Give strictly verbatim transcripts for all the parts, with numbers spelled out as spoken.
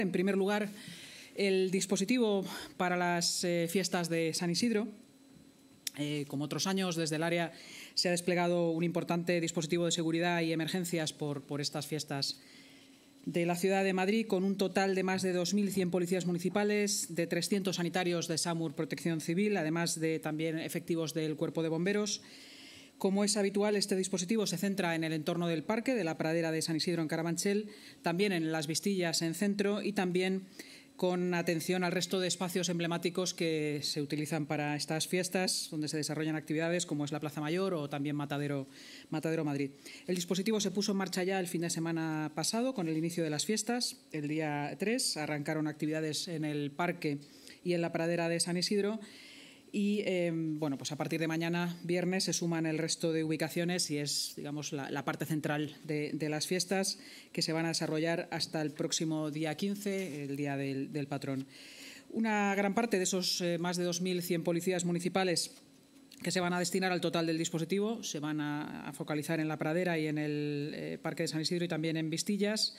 En primer lugar, el dispositivo para las eh, fiestas de San Isidro. Eh, como otros años, desde el área se ha desplegado un importante dispositivo de seguridad y emergencias por, por estas fiestas de la ciudad de Madrid, con un total de más de dos mil cien policías municipales, de trescientos sanitarios de SAMUR Protección Civil, además de también efectivos del Cuerpo de Bomberos. Como es habitual, este dispositivo se centra en el entorno del parque, de la pradera de San Isidro en Carabanchel, también en las Vistillas en Centro y también con atención al resto de espacios emblemáticos que se utilizan para estas fiestas, donde se desarrollan actividades como es la Plaza Mayor o también Matadero, Matadero Madrid. El dispositivo se puso en marcha ya el fin de semana pasado con el inicio de las fiestas. El día tres arrancaron actividades en el parque y en la pradera de San Isidro. Y eh, bueno, pues a partir de mañana, viernes, se suman el resto de ubicaciones y es, digamos, la, la parte central de, de las fiestas que se van a desarrollar hasta el próximo día quince, el día del, del patrón. Una gran parte de esos eh, más de dos mil cien policías municipales que se van a destinar al total del dispositivo se van a, a focalizar en la pradera y en el eh, Parque de San Isidro y también en Vistillas.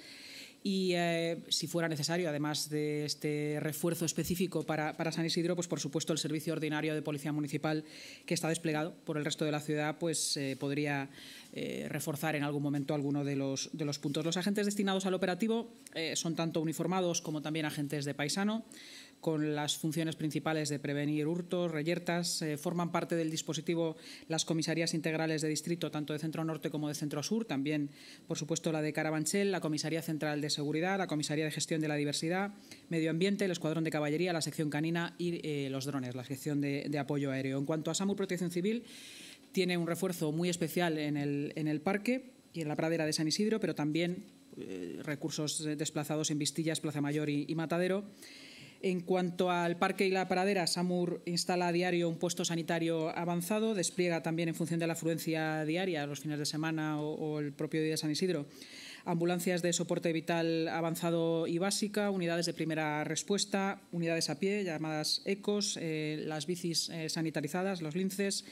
Y eh, si fuera necesario, además de este refuerzo específico para, para San Isidro, pues por supuesto el servicio ordinario de policía municipal que está desplegado por el resto de la ciudad, pues eh, podría eh, reforzar en algún momento alguno de los, de los puntos. Los agentes destinados al operativo eh, son tanto uniformados como también agentes de paisano, con las funciones principales de prevenir hurtos, reyertas. Eh, forman parte del dispositivo las comisarías integrales de distrito, tanto de centro norte como de centro sur, también, por supuesto, la de Carabanchel, la Comisaría Central de Seguridad, la Comisaría de Gestión de la Diversidad, Medio Ambiente, el Escuadrón de Caballería, la sección canina y eh, los drones, la sección de, de apoyo aéreo. En cuanto a SAMUR Protección Civil, tiene un refuerzo muy especial en el, en el parque y en la pradera de San Isidro, pero también eh, recursos desplazados en Vistillas, Plaza Mayor y, y Matadero. En cuanto al parque y la pradera, SAMUR instala a diario un puesto sanitario avanzado, despliega también en función de la afluencia diaria, los fines de semana o, o el propio día de San Isidro, ambulancias de soporte vital avanzado y básica, unidades de primera respuesta, unidades a pie, llamadas ECOS, eh, las bicis eh, sanitarizadas, los linces,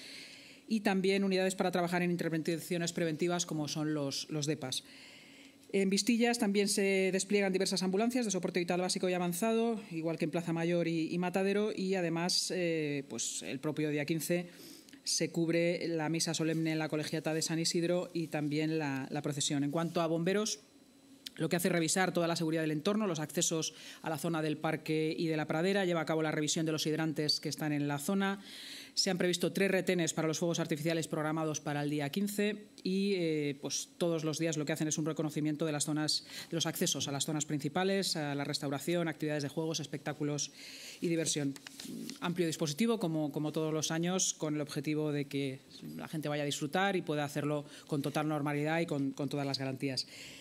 y también unidades para trabajar en intervenciones preventivas como son los, los DEPAS. En Vistillas también se despliegan diversas ambulancias de soporte vital básico y avanzado, igual que en Plaza Mayor y, y Matadero, y además eh, pues el propio día quince se cubre la misa solemne en la colegiata de San Isidro y también la, la procesión. En cuanto a bomberos, lo que hace es revisar toda la seguridad del entorno, los accesos a la zona del parque y de la pradera, lleva a cabo la revisión de los hidrantes que están en la zona. Se han previsto tres retenes para los fuegos artificiales programados para el día quince y eh, pues todos los días lo que hacen es un reconocimiento de las zonas, de los accesos a las zonas principales, a la restauración, actividades de juegos, espectáculos y diversión. Amplio dispositivo, como, como todos los años, con el objetivo de que la gente vaya a disfrutar y pueda hacerlo con total normalidad y con, con todas las garantías.